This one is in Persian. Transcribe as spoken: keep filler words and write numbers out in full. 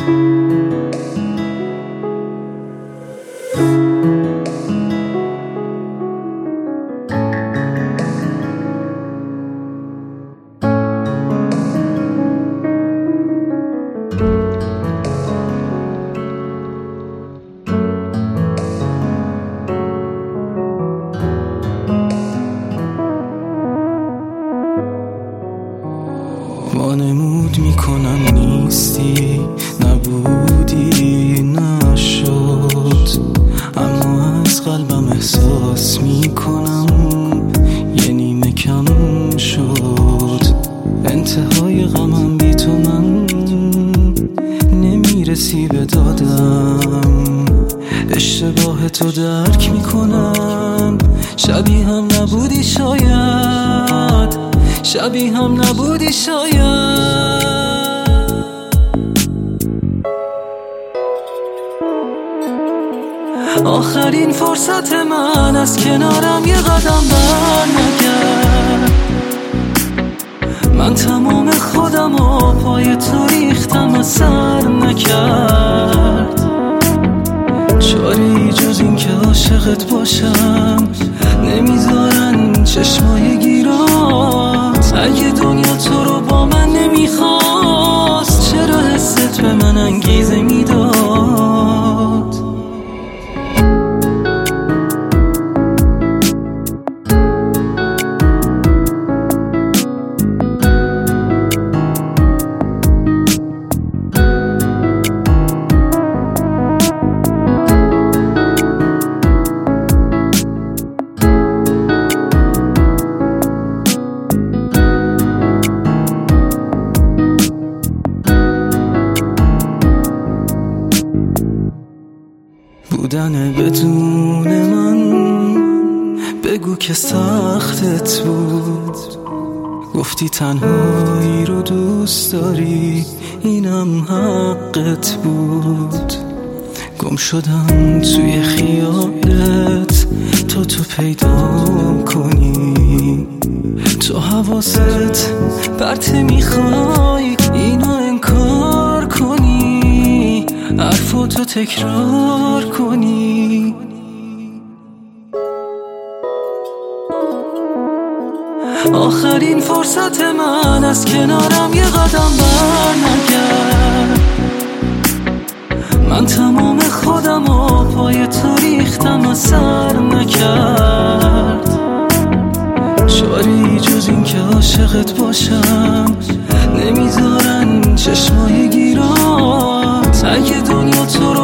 وانمود میکنم نیستی، نبودی، نشد، اما از قلبم احساس میکنم یه نیمه کم شد. انتهای غمم بی تو من نمیرسی به دادم، اشتباه تو درک میکنم. شبیه هم نبودی شاید، شبیه هم نبودی شاید. آخرین فرصت من از کنارم یه قدم بر نگرد. من تمام خودم و پای تو ریختم و سر نکرد. چاری جز این که عاشقت باشم نمیذارن چشمای گیرات. اگه دنیا تو رو با من نمیخواست چرا حست به من انگیزه میداد؟ بودن بدون من بگو که سختت بود. گفتی تنهایی رو دوست داری، اینم حقت بود. گم شدم توی خیالت تا تو پیدا کنی. تو حواست برته میخوای اینو انکار کنی، حرفاتو تکرار کنی. آخرین فرصت من از کنارم یه قدم بر نگرد. من تمام خودم و پای تو ریختم و سر نکرد. چاری جز این که عاشقت باشم نمیذارن چشمای گیرات. اگه دنیا تو